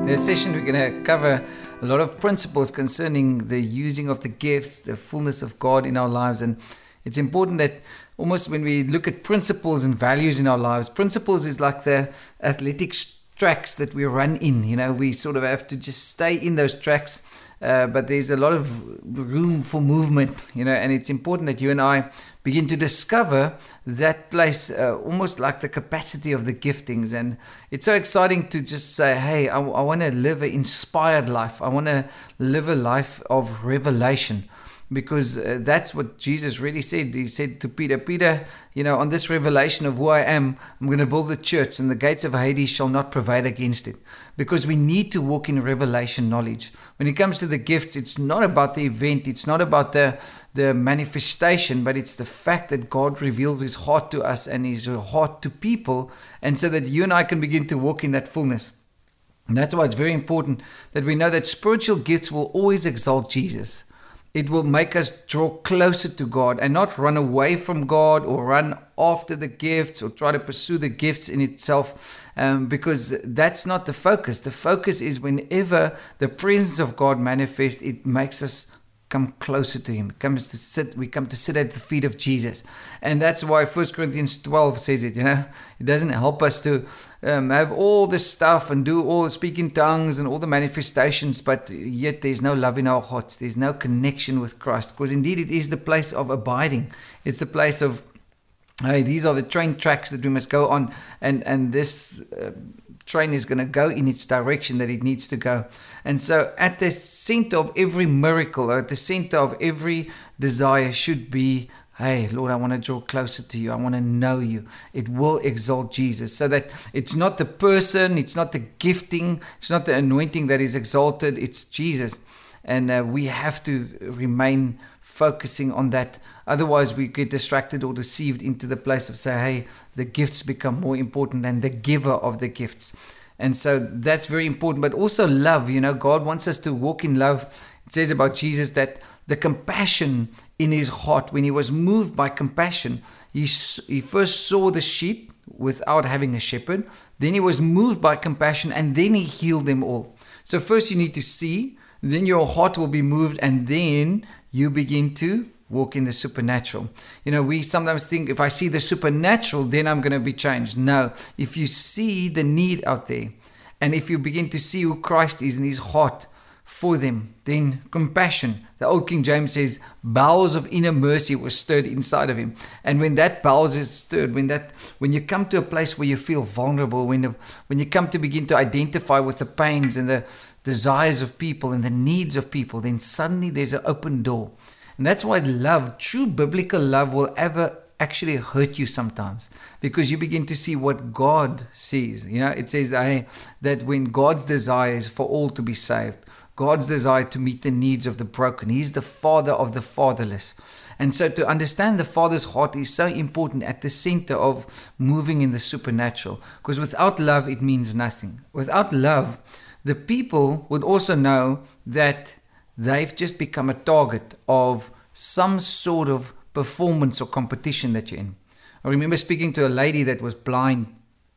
This session, we're going to cover a lot of principles concerning the using of the gifts, the fullness of God in our lives. And it's important that almost when we look at principles and values in our lives, principles is like the athletic tracks that we run in. You know, we sort of have to just stay in those tracks, but there's a lot of room for movement, you know, and it's important that you and I begin to discover that place, almost like the capacity of the giftings. And it's so exciting to just say, hey, I want to live an inspired life. I want to live a life of revelation, because that's what Jesus really said. He said to Peter, Peter, you know, on this revelation of who I am, I'm going to build the church, and the gates of Hades shall not prevail against it. Because we need to walk in revelation knowledge. When it comes to the gifts, it's not about the event, it's not about the manifestation, but it's the fact that God reveals His heart to us and His heart to people, and so that you and I can begin to walk in that fullness. And that's why it's very important that we know that spiritual gifts will always exalt Jesus. It will make us draw closer to God and not run away from God or run after the gifts or try to pursue the gifts in itself, because that's not the focus. The focus is whenever the presence of God manifests, it makes us come closer to Him. We come to sit at the feet of Jesus. And that's why 1 Corinthians 12 says it, you know. It doesn't help us to have all this stuff and do all speak in tongues and all the manifestations, but yet there's no love in our hearts. There's no connection with Christ, because indeed it is the place of abiding. It's the place of, hey, these are the train tracks that we must go on, and this train is going to go in its direction that it needs to go. And so at the center of every miracle, or at the center of every desire should be, hey, Lord, I want to draw closer to you. I want to know you. It will exalt Jesus, so that it's not the person, it's not the gifting, it's not the anointing that is exalted, it's Jesus. And we have to remain focusing on that. Otherwise, we get distracted or deceived into the place of say, hey, the gifts become more important than the giver of the gifts. And so that's very important. But also love, you know, God wants us to walk in love. It says about Jesus that the compassion in His heart, when He was moved by compassion, He first saw the sheep without having a shepherd. Then He was moved by compassion, and then He healed them all. So first you need to see, then your heart will be moved, and then you begin to walk in the supernatural. You know, we sometimes think if I see the supernatural, then I'm going to be changed. No, if you see the need out there, and if you begin to see who Christ is in His heart for them, then compassion. The old King James says, bowels of inner mercy were stirred inside of Him. And when that bowels is stirred, when you come to a place where you feel vulnerable, when you come to begin to identify with the pains and the desires of people and the needs of people, then suddenly there's an open door. And that's why love, true biblical love, will ever actually hurt you sometimes, because you begin to see what God sees. You know, it says that when God's desire is for all to be saved, God's desire to meet the needs of the broken. He's the Father of the fatherless. And so to understand the Father's heart is so important at the center of moving in the supernatural, because without love, it means nothing. Without love, the people would also know that they've just become a target of some sort of performance or competition that you're in. I remember speaking to a lady that was blind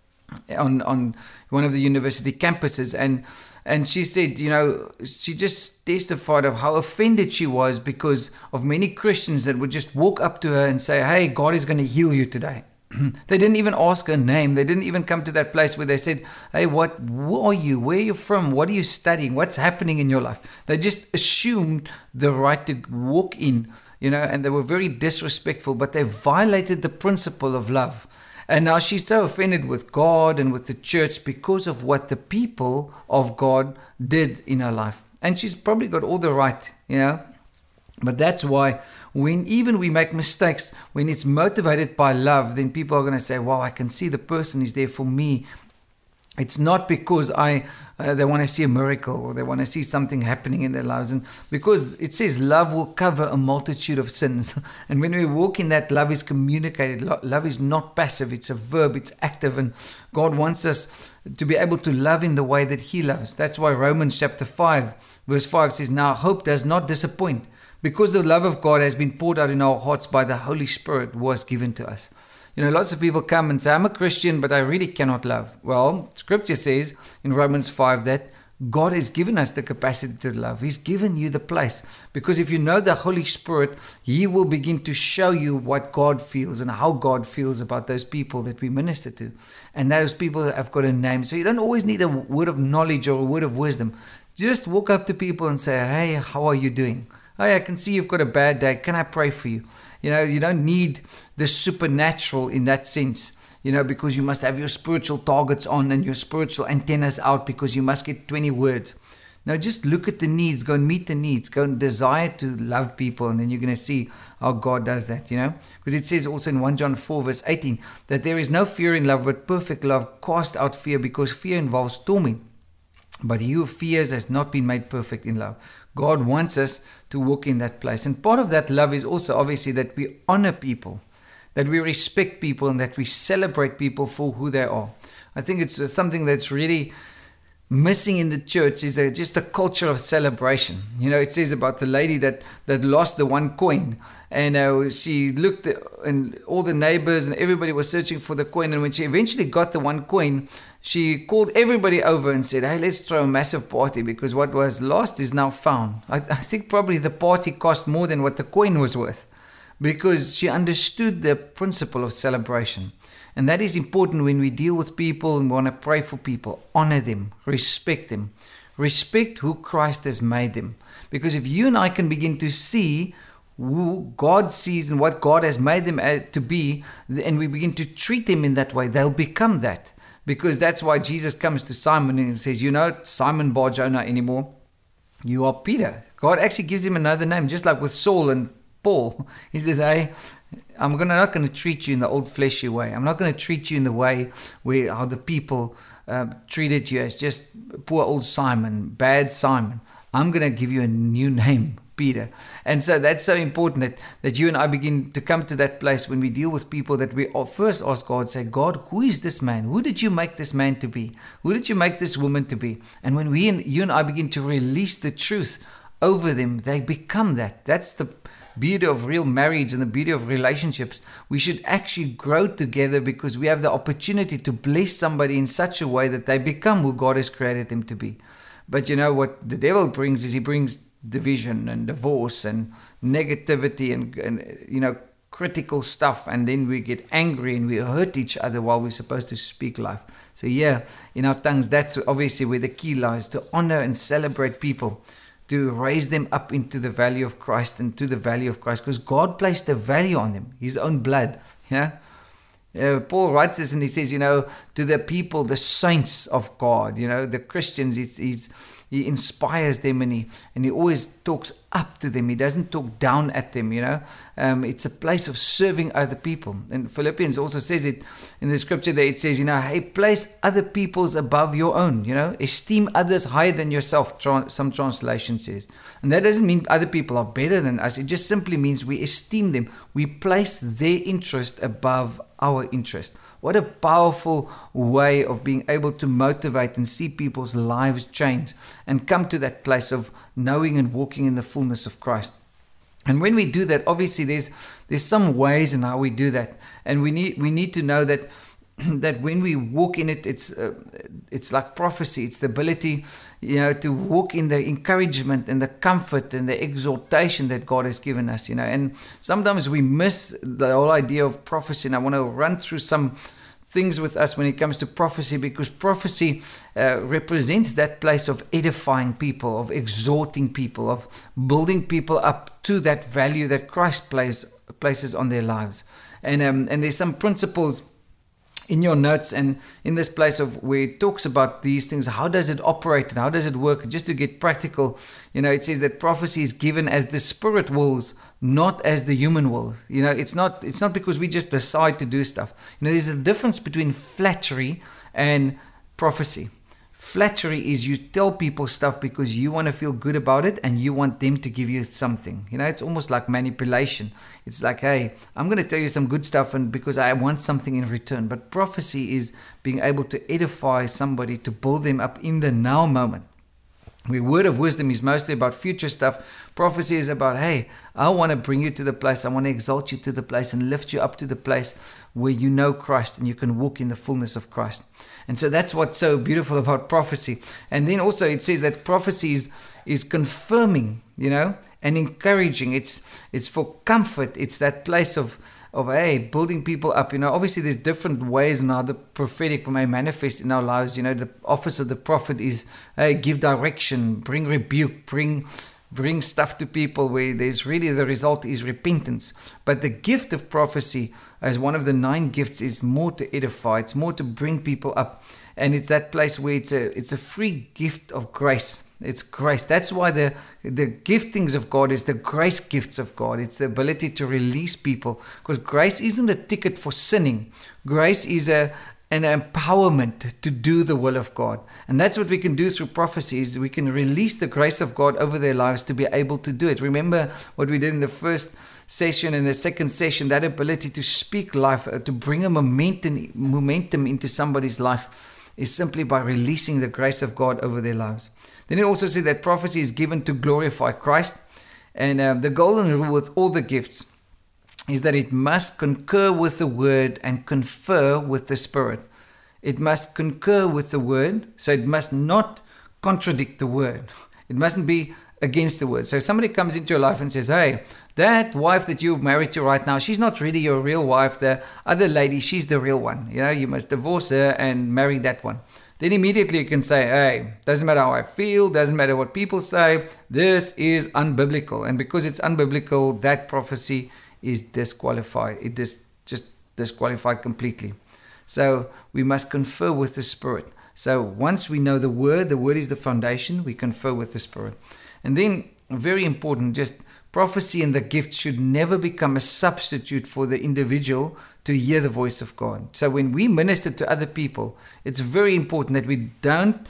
on one of the university campuses, and she said, you know, she just testified of how offended she was because of many Christians that would just walk up to her and say, hey, God is going to heal you today. They didn't even ask her name. They didn't even come to that place where they said, hey, who are you? Where are you from? What are you studying? What's happening in your life? They just assumed the right to walk in, you know, and they were very disrespectful, but they violated the principle of love. And now she's so offended with God and with the church because of what the people of God did in her life. And she's probably got all the right, you know. But that's why when even we make mistakes, when it's motivated by love, then people are going to say, wow, I can see the person is there for me. It's not because they want to see a miracle or they want to see something happening in their lives. And because it says love will cover a multitude of sins. And when we walk in that, love is communicated. Love is not passive. It's a verb. It's active. And God wants us to be able to love in the way that He loves. That's why Romans chapter 5, verse 5 says, now hope does not disappoint, because the love of God has been poured out in our hearts by the Holy Spirit who was given to us. You know, lots of people come and say, I'm a Christian, but I really cannot love. Well, Scripture says in Romans 5 that God has given us the capacity to love. He's given you the place. Because if you know the Holy Spirit, He will begin to show you what God feels and how God feels about those people that we minister to. And those people have got a name. So you don't always need a word of knowledge or a word of wisdom. Just walk up to people and say, hey, how are you doing? Hey, I can see you've got a bad day. Can I pray for you? You don't need the supernatural in that sense. Because you must have your spiritual targets on and your spiritual antennas out because you must get 20 words. No, just look at the needs, go and meet the needs, go and desire to love people, and then you're going to see how God does that, Because it says also in 1 John 4 verse 18 that there is no fear in love, but perfect love casts out fear, because fear involves torment. But he who fears has not been made perfect in love. God wants us to walk in that place. And part of that love is also obviously that we honor people, that we respect people, and that we celebrate people for who they are. I think it's something that's really missing in the church, is just a culture of celebration. It says about the lady that lost the one coin, and she looked, and all the neighbors and everybody was searching for the coin, and when she eventually got the one coin, she called everybody over and said, hey, let's throw a massive party because what was lost is now found. I think probably the party cost more than what the coin was worth, because she understood the principle of celebration. And that is important when we deal with people and want to pray for people. Honor them, respect them, respect who Christ has made them. Because if you and I can begin to see who God sees and what God has made them to be, and we begin to treat them in that way, they'll become that. Because that's why Jesus comes to Simon and says, Simon Bar-Jonah anymore, you are Peter. God actually gives him another name, just like with Saul and Paul. He says, hey, I'm not going to treat you in the old fleshy way. I'm not going to treat you in the way how the people treated you as just poor old Simon, bad Simon. I'm going to give you a new name, Peter. And so that's so important that you and I begin to come to that place when we deal with people, that we first ask God, say, God, who is this man? Who did you make this man to be? Who did you make this woman to be? And when you and I begin to release the truth over them, they become that. That's the beauty of real marriage and the beauty of relationships. We should actually grow together because we have the opportunity to bless somebody in such a way that they become who God has created them to be. But what the devil brings is he brings division and divorce and negativity and critical stuff, and then we get angry and we hurt each other while we're supposed to speak life. So in our tongues, that's obviously where the key lies, to honor and celebrate people, to raise them up into the value of Christ and to the value of Christ, because God placed a value on them, His own blood. Paul writes this and he says, to the people, the saints of God, the Christians, he inspires them, and he always talks up to them. He doesn't talk down at them, It's a place of serving other people. And Philippians also says it in the scripture there. It says, hey, place other people's above your own, esteem others higher than yourself, some translation says. And that doesn't mean other people are better than us. It just simply means we esteem them. We place their interest above our interest. What a powerful way of being able to motivate and see people's lives change and come to that place of knowing and walking in the fullness of Christ. And when we do that, obviously there's some ways in how we do that, and we need to know that when we walk in it, it's like prophecy. It's the ability, to walk in the encouragement and the comfort and the exhortation that God has given us, And sometimes we miss the whole idea of prophecy. And I want to run through some things with us when it comes to prophecy, because prophecy represents that place of edifying people, of exhorting people, of building people up to that value that Christ places on their lives. And there's some principles in your notes and in this place of where it talks about these things. How does it operate and how does it work? Just to get practical, it says that prophecy is given as the Spirit wills, not as the human wills. It's not because we just decide to do stuff. There's a difference between flattery and prophecy. Flattery is you tell people stuff because you want to feel good about it and you want them to give you something. It's almost like manipulation. It's like, hey, I'm going to tell you some good stuff and because I want something in return. But prophecy is being able to edify somebody, to build them up in the now moment. Where word of wisdom is mostly about future stuff, prophecy is about, hey, I want to bring you to the place, I want to exalt you to the place and lift you up to the place where you know Christ and you can walk in the fullness of Christ. And so that's what's so beautiful about prophecy. And then also it says that prophecy is confirming, and encouraging. It's for comfort. It's that place of hey, building people up. Obviously there's different ways in how the prophetic may manifest in our lives. The office of the prophet is, hey, give direction, bring rebuke, bring stuff to people where there's really the result is repentance. But the gift of prophecy, as one of the 9 gifts, is more to edify. It's more to bring people up. And it's that place where it's a free gift of grace. It's grace. That's why the giftings of God is the grace gifts of God. It's the ability to release people. Because grace isn't a ticket for sinning. Grace is an empowerment to do the will of God. And that's what we can do through prophecies. We can release the grace of God over their lives to be able to do it. Remember what we did in the first session and the second session, that ability to speak life, to bring a momentum into somebody's life, is simply by releasing the grace of God over their lives. Then it also said that prophecy is given to glorify Christ. And the golden rule with all the gifts is that it must concur with the word and confer with the Spirit. It must concur with the word, so it must not contradict the word. It mustn't be against the word. So if somebody comes into your life and says, hey, that wife that you're married to right now, she's not really your real wife. The other lady, she's the real one. You must divorce her and marry that one. Then immediately you can say, hey, doesn't matter how I feel, doesn't matter what people say, this is unbiblical. And because it's unbiblical, that prophecy is disqualified. It is just disqualified completely. So we must confer with the Spirit. So once we know the word is the foundation, we confer with the Spirit. And then, very important, just prophecy and the gift should never become a substitute for the individual to hear the voice of God. So when we minister to other people, it's very important that we don't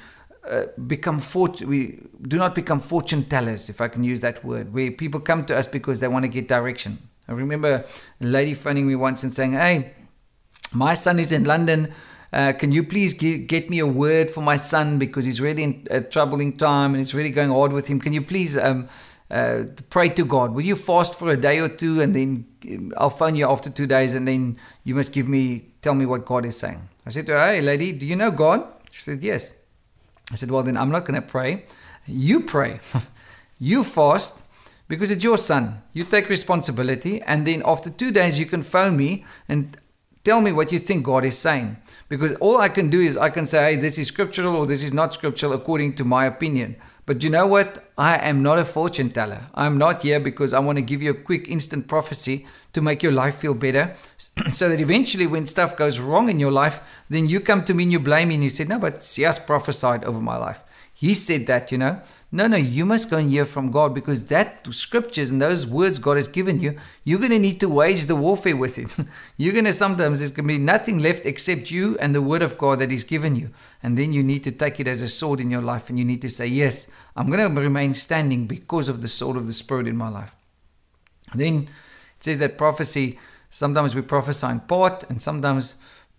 we do not become fortune tellers, if I can use that word, where people come to us because they want to get direction. I remember a lady phoning me once and saying, hey, my son is in London. Can you please get me a word for my son because he's really in a troubling time and it's really going hard with him. Can you please pray to God? Will you fast for a day or two and then I'll phone you after 2 days and then you must tell me what God is saying. I said to her, hey lady, do you know God? She said, yes. I said, well then I'm not going to pray. You pray. You fast because it's your son. You take responsibility and then after 2 days you can phone me and tell me what you think God is saying. Because all I can do is I can say, hey, this is scriptural or this is not scriptural according to my opinion. But you know what? I am not a fortune teller. I'm not here because I want to give you a quick instant prophecy to make your life feel better. So that eventually when stuff goes wrong in your life, then you come to me and you blame me and you say, no, but Sias prophesied over my life. He said that, No, you must go and hear from God because that scriptures and those words God has given you, you're going to need to wage the warfare with it. Sometimes there's going to be nothing left except you and the word of God that He's given you. And then you need to take it as a sword in your life and you need to say, yes, I'm going to remain standing because of the sword of the Spirit in my life. And then it says that prophecy, sometimes we prophesy in part and sometimes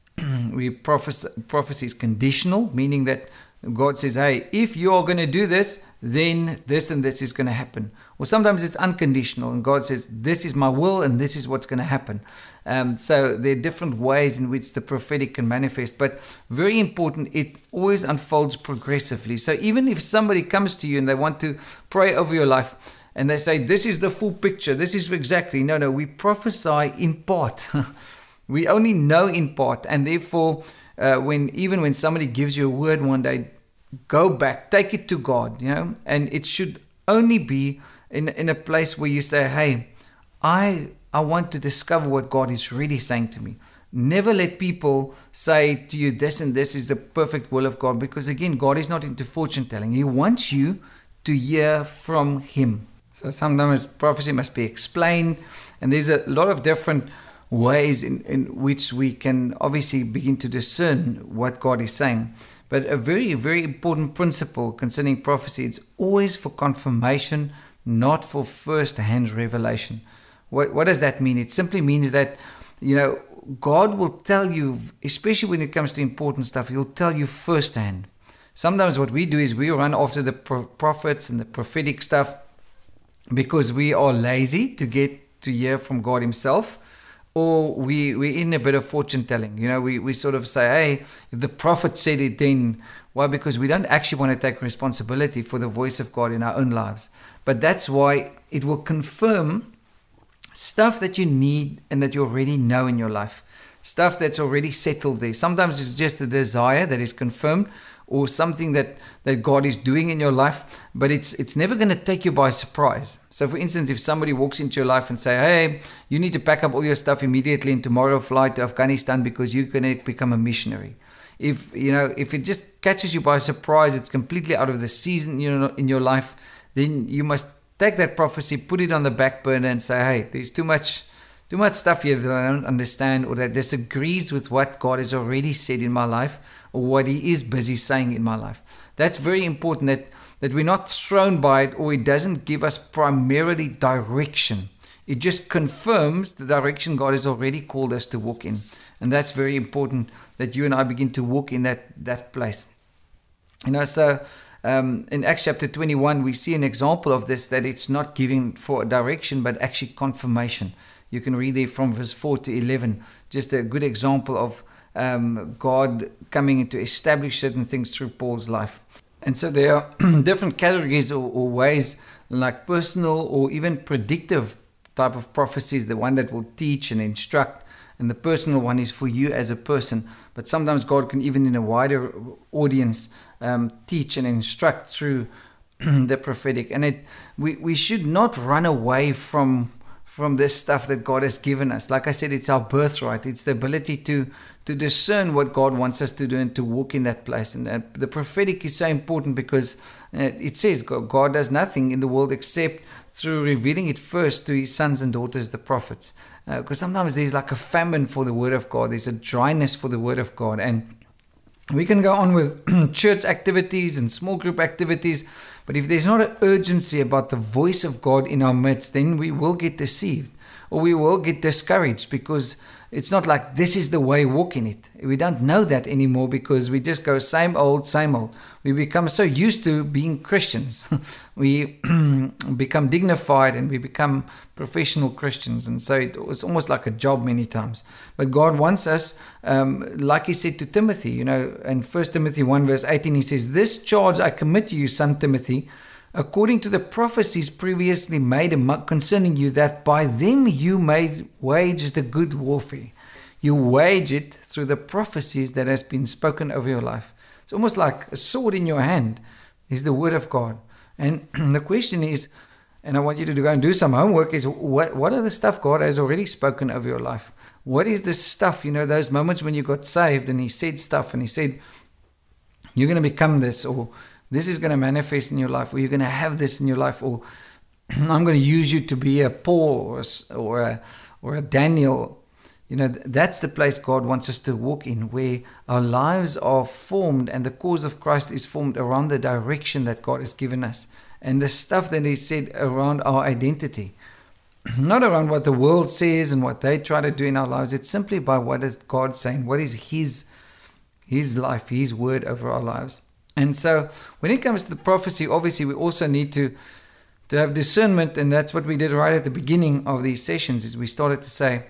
prophecy is conditional, meaning that God says, hey, if you're going to do this, then this and this is going to happen. Or sometimes it's unconditional and God says, this is my will and this is what's going to happen. So there are different ways in which the prophetic can manifest. But very important, it always unfolds progressively. So even if somebody comes to you and they want to pray over your life and they say, this is the full picture, this is exactly. No, we prophesy in part. We only know in part. And therefore, when somebody gives you a word one day, go back, take it to God, and it should only be in a place where you say, hey, I want to discover what God is really saying to me. Never let people say to you, this and this is the perfect will of God, because again, God is not into fortune telling. He wants you to hear from Him. So sometimes prophecy must be explained, and there's a lot of different ways in which we can obviously begin to discern what God is saying. But a very, very important principle concerning prophecy, it's always for confirmation, not for first-hand revelation. What does that mean? It simply means that, God will tell you, especially when it comes to important stuff, He'll tell you firsthand. sometimes what we do is we run after the prophets and the prophetic stuff because we are lazy to get to hear from God himself, or we're in a bit of fortune telling. We sort of say, hey, if the prophet said it, then why? Because we don't actually want to take responsibility for the voice of God in our own lives. But that's why it will confirm stuff that you need and that you already know in your life, stuff that's already settled there. Sometimes it's just a desire that is confirmed, or something that God is doing in your life, but it's never going to take you by surprise. So for instance, if somebody walks into your life and say, hey, you need to pack up all your stuff immediately and tomorrow fly to Afghanistan because you're going to become a missionary. If it just catches you by surprise, it's completely out of the season in your life, then you must take that prophecy, put it on the back burner and say, hey, there's too much stuff here that I don't understand, or that disagrees with what God has already said in my life, or what he is busy saying in my life. That's very important, that we're not thrown by it, or it doesn't give us primarily direction. It just confirms the direction God has already called us to walk in. And that's very important, that you and I begin to walk in that place. So in Acts chapter 21, we see an example of this, that it's not giving for direction, but actually confirmation. You can read there from verse 4 to 11, just a good example of God coming in to establish certain things through Paul's life. And so there are different categories or ways, like personal or even predictive type of prophecies, the one that will teach and instruct, and the personal one is for you as a person. But sometimes God can, even in a wider audience, teach and instruct through the prophetic. And we should not run away from this stuff that God has given us. Like I said, it's our birthright. It's the ability to discern what God wants us to do and to walk in that place. And the prophetic is so important because it says God does nothing in the world except through revealing it first to his sons and daughters, the prophets. Because sometimes there's like a famine for the word of God. There's a dryness for the word of God. And we can go on with church activities and small group activities, but if there's not an urgency about the voice of God in our midst, then we will get deceived, or we will get discouraged, because it's not like this is the way, walk in it. We don't know that anymore, because we just go same old, same old. We become so used to being Christians. We become dignified and we become professional Christians. And so it was almost like a job many times. But God wants us, like he said to Timothy, in 1 Timothy 1 verse 18, he says, "This charge I commit to you, son Timothy, according to the prophecies previously made concerning you, that by them you may wage the good warfare." You wage it through the prophecies that has been spoken over your life. It's almost like a sword in your hand is the word of God. And the question is, and I want you to go and do some homework, is what are the stuff God has already spoken over your life? What is the stuff, those moments when you got saved and he said stuff and he said, you're going to become this, or this is going to manifest in your life, or you're going to have this in your life, or I'm going to use you to be a Paul or a Daniel. That's the place God wants us to walk in, where our lives are formed and the cause of Christ is formed around the direction that God has given us, and the stuff that he said around our identity. Not around what the world says and what they try to do in our lives. It's simply by what is God saying, what is his life, his word over our lives. And so when it comes to the prophecy, obviously we also need to have discernment, and that's what we did right at the beginning of these sessions, is we started to say,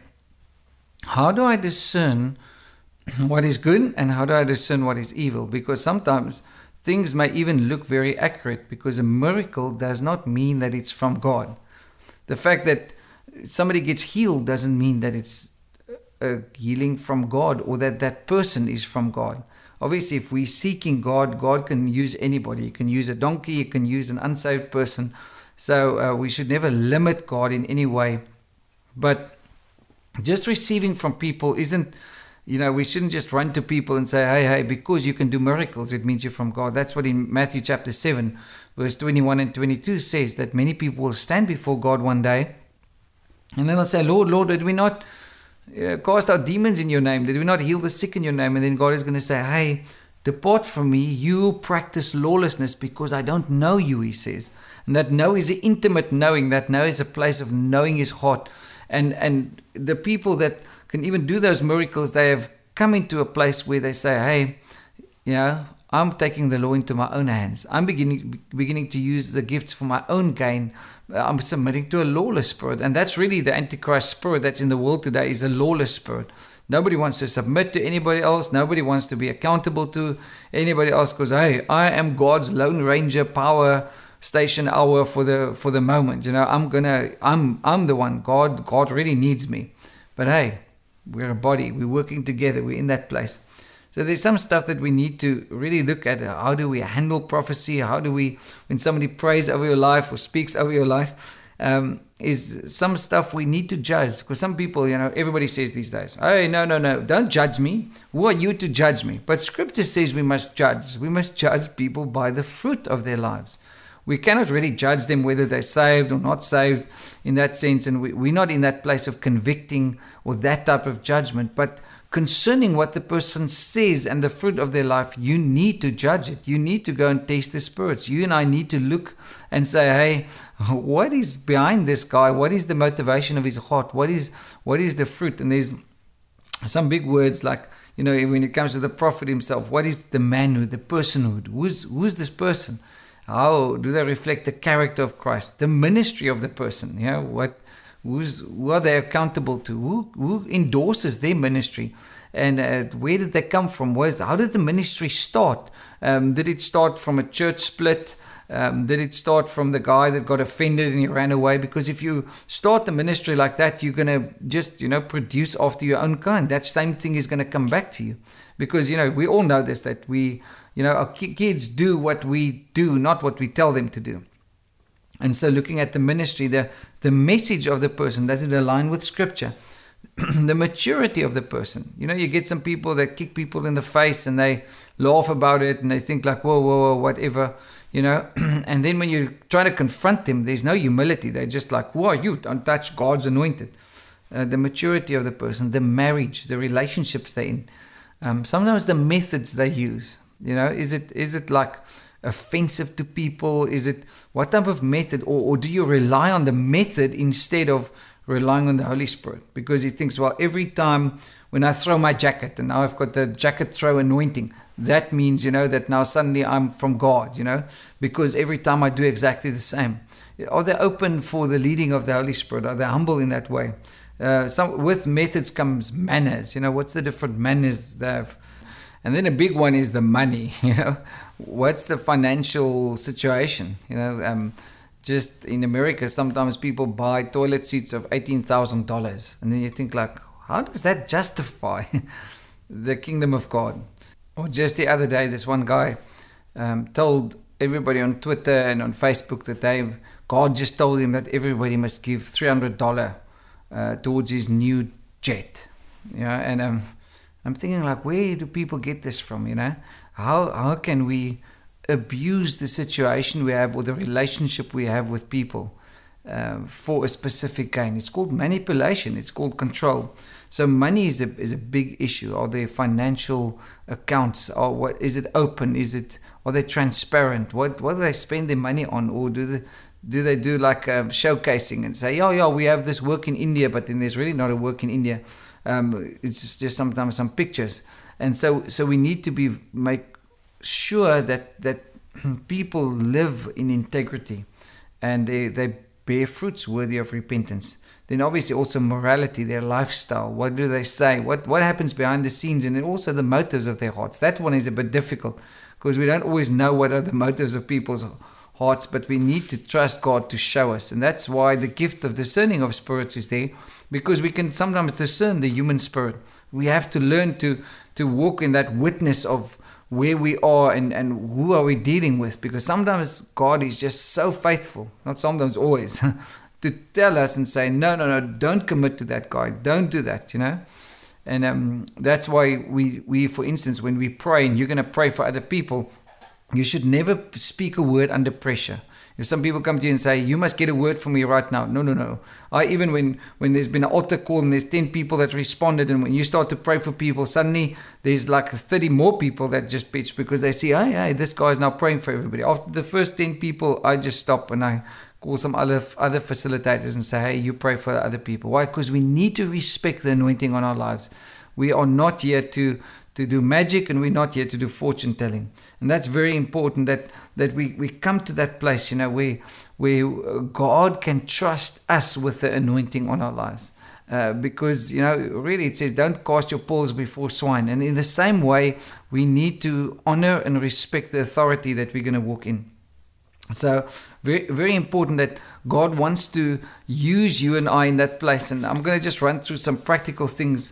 how do I discern what is good and how do I discern what is evil? Because sometimes things may even look very accurate, because a miracle does not mean that it's from God. The fact that somebody gets healed doesn't mean that it's a healing from God, or that person is from God. Obviously, if we're seeking God, God can use anybody. He can use a donkey, he can use an unsaved person. So we should never limit God in any way. But just receiving from people isn't, we shouldn't just run to people and say, hey, because you can do miracles, it means you're from God. That's what in Matthew chapter 7, verse 21 and 22 says, that many people will stand before God one day, and then they'll say, Lord, did we not cast out demons in your name? Did we not heal the sick in your name? And then God is going to say, hey, depart from me, you practice lawlessness, because I don't know you, he says. And that know is an intimate knowing. That know is a place of knowing his heart. And the people that can even do those miracles, they have come into a place where they say, hey, I'm taking the law into my own hands. I'm beginning to use the gifts for my own gain. I'm submitting to a lawless spirit. And that's really the Antichrist spirit that's in the world today, is a lawless spirit. Nobody wants to submit to anybody else. Nobody wants to be accountable to anybody else, because, hey, I am God's Lone Ranger power station hour for the moment. I'm the one. God really needs me. But hey, we're a body. We're working together. We're in that place. So there's some stuff that we need to really look at. How do we handle prophecy? How do we, when somebody prays over your life or speaks over your life, is some stuff we need to judge. Because some people, everybody says these days, hey, no, don't judge me. Who are you to judge me? But Scripture says we must judge. We must judge people by the fruit of their lives. We cannot really judge them whether they're saved or not saved in that sense. And we're not in that place of convicting or that type of judgment. But concerning what the person says and the fruit of their life, you need to judge it. You need to go and taste the spirits. You and I need to look and say, hey, what is behind this guy? What is the motivation of his heart? What is the fruit? And there's some big words like, when it comes to the prophet himself, what is the manhood, the personhood? Who's this person? How do they reflect the character of Christ? The ministry of the person, who are they accountable to? Who endorses their ministry? And where did they come from? How did the ministry start? Did it start from a church split? Did it start from the guy that got offended and he ran away? Because if you start the ministry like that, you're going to just, produce after your own kind. That same thing is going to come back to you. Because, we all know this, that our kids do what we do, not what we tell them to do. And so looking at the ministry, the message of the person, does it align with Scripture? The maturity of the person. You get some people that kick people in the face and they laugh about it and they think like, whoa, whatever, And then when you try to confront them, there's no humility. They're just like, who are you? Don't touch God's anointed. The maturity of the person, the marriage, the relationships they're in. Sometimes the methods they use. Is it like offensive to people? Is it what type of method, or do you rely on the method instead of relying on the Holy Spirit? Because he thinks, well, every time when I throw my jacket and now I've got the jacket throw anointing, that means that now suddenly I'm from God, because every time I do exactly the same. Are they open for the leading of the Holy Spirit? Are they humble in that way? With methods comes manners. What's the different manners they have? And then a big one is the money. What's the financial situation? Just in America, sometimes people buy toilet seats of $18,000, and then you think like, how does that justify the kingdom of God? Or just the other day, this one guy told everybody on Twitter and on Facebook that God just told him that everybody must give $300 towards his new jet. And I'm thinking like, where do people get this from? How can we abuse the situation we have or the relationship we have with people for a specific gain? It's called manipulation. It's called control. So money is a big issue. Are there financial accounts? Or what is it open? Are they transparent? What do they spend their money on? Or do they do like showcasing and say, yeah, we have this work in India, but then there's really not a work in India. It's just sometimes some pictures. And so we need to make sure that people live in integrity and they bear fruits worthy of repentance. Then obviously also morality, their lifestyle. What do they say? What happens behind the scenes? And then also the motives of their hearts. That one is a bit difficult because we don't always know what are the motives of people's hearts, but we need to trust God to show us. And that's why the gift of discerning of spirits is there, because we can sometimes discern the human spirit. We have to learn to walk in that witness of where we are and who are we dealing with, because sometimes God is just so faithful, not sometimes, always, to tell us and say, no, don't commit to that guy, don't do that, And that's why we, for instance, when we pray and you're going to pray for other people, you should never speak a word under pressure. If some people come to you and say, you must get a word from me right now. No. Even when there's been an altar call and there's 10 people that responded, and when you start to pray for people, suddenly there's like 30 more people that just pitch because they see, hey, this guy is now praying for everybody. After the first 10 people, I just stop and I call some other facilitators and say, hey, you pray for the other people. Why? Because we need to respect the anointing on our lives. We are not here to to do magic, and we're not here to do fortune telling. And that's very important that we come to that place, where God can trust us with the anointing on our lives. Because, really it says, don't cast your pearls before swine. And in the same way, we need to honor and respect the authority that we're going to walk in. So very, very important that God wants to use you and I in that place. And I'm going to just run through some practical things,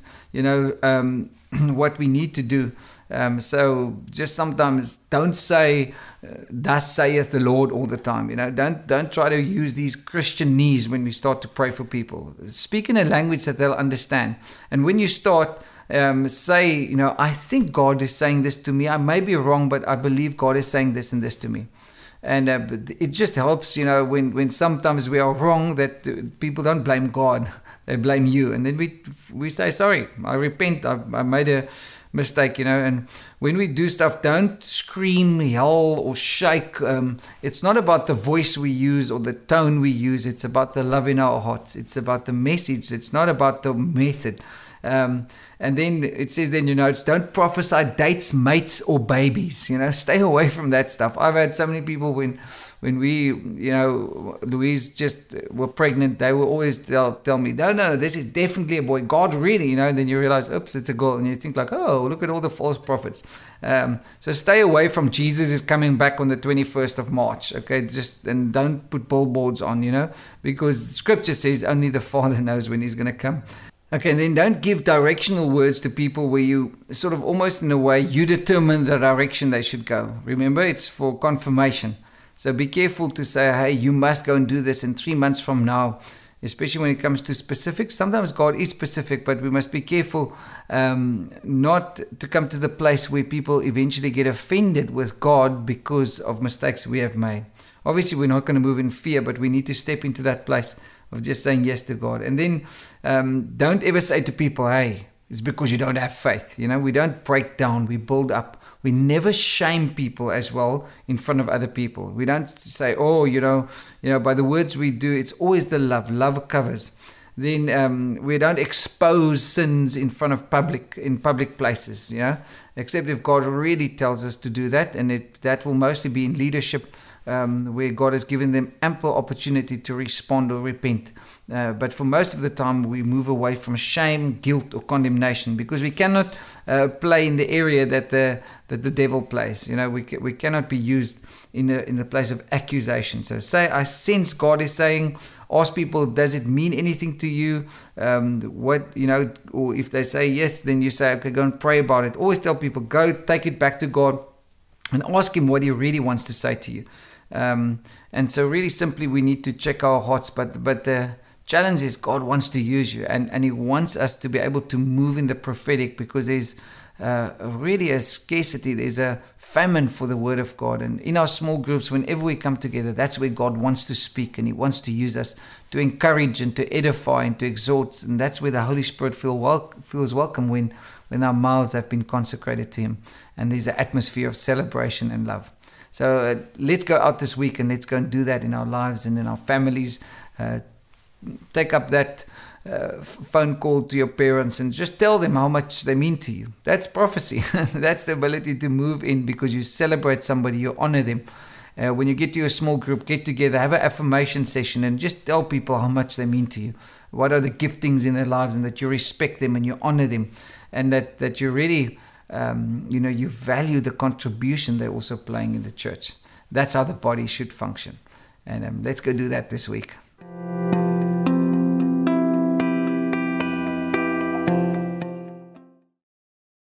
what we need to do. So just sometimes don't say, thus saith the Lord all the time. Don't try to use these Christianese when we start to pray for people. Speak in a language that they'll understand. And when you start, say, I think God is saying this to me. I may be wrong, but I believe God is saying this and this to me. And it just helps, when sometimes we are wrong, that people don't blame God, they blame you. And then we say, sorry, I repent, I made a mistake, And when we do stuff, don't scream, yell, or shake. It's not about the voice we use or the tone we use. It's about the love in our hearts. It's about the message. It's not about the method. And then it says, it's don't prophesy dates, mates, or babies. Stay away from that stuff. I've had so many people when we, Louise just were pregnant, they will always tell me, no, this is definitely a boy. God really, and then you realize, oops, it's a girl. And you think like, oh, look at all the false prophets. So stay away from Jesus is coming back on the 21st of March. Okay, and don't put billboards on, because Scripture says only the Father knows when He's going to come. Okay, and then don't give directional words to people where you sort of almost in a way you determine the direction they should go. Remember, it's for confirmation. So be careful to say, hey, you must go and do this in 3 months from now, especially when it comes to specifics. Sometimes God is specific, but we must be careful not to come to the place where people eventually get offended with God because of mistakes we have made. Obviously, we're not going to move in fear, but we need to step into that place of just saying yes to God. And then don't ever say to people, hey, it's because you don't have faith. We don't break down, we build up. We never shame people as well in front of other people. We don't say, by the words we do, it's always the love. Love covers. Then we don't expose sins in front of public places, except if God really tells us to do that. And that will mostly be in leadership, where God has given them ample opportunity to respond or repent. But for most of the time, we move away from shame, guilt, or condemnation, because we cannot play in the area that the devil plays. We cannot be used in the place of accusation. So say, I sense God is saying, ask people, does it mean anything to you? Or if they say yes, then you say, okay, go and pray about it. Always tell people, go take it back to God and ask Him what He really wants to say to you. And so really simply we need to check our hearts, but the challenge is God wants to use you, and He wants us to be able to move in the prophetic, because there's really a scarcity, there's a famine for the Word of God. And in our small groups, whenever we come together, that's where God wants to speak, and He wants to use us to encourage and to edify and to exhort. And that's where the Holy Spirit feels welcome, when our mouths have been consecrated to Him, and there's an atmosphere of celebration and love. So let's go out this week and let's go and do that in our lives and in our families. Take up that phone call to your parents and just tell them how much they mean to you. That's prophecy. That's the ability to move in, because you celebrate somebody, you honor them. When you get to your small group, get together, have an affirmation session, and just tell people how much they mean to you. What are the giftings in their lives, and that you respect them and you honor them, and that you really... you value the contribution they're also playing in the church. That's how the body should function. And let's go do that this week.